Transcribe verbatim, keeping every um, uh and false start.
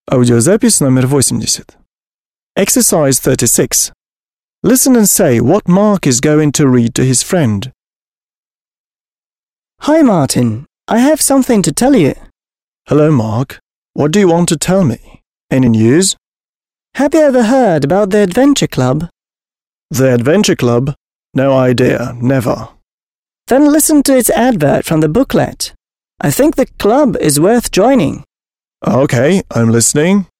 Аудиозапись номер восемьдесят. Exercise thirty-six. Listen and say what Mark is going to read to his friend. Hi Martin, I have something to tell you. Hello, Mark. What do you want to tell me? Any news? Have you ever heard about the Adventure Club? The Adventure Club? No idea, never. Then listen to its advert from the booklet. I think the club is worth joining. Okay, I'm listening.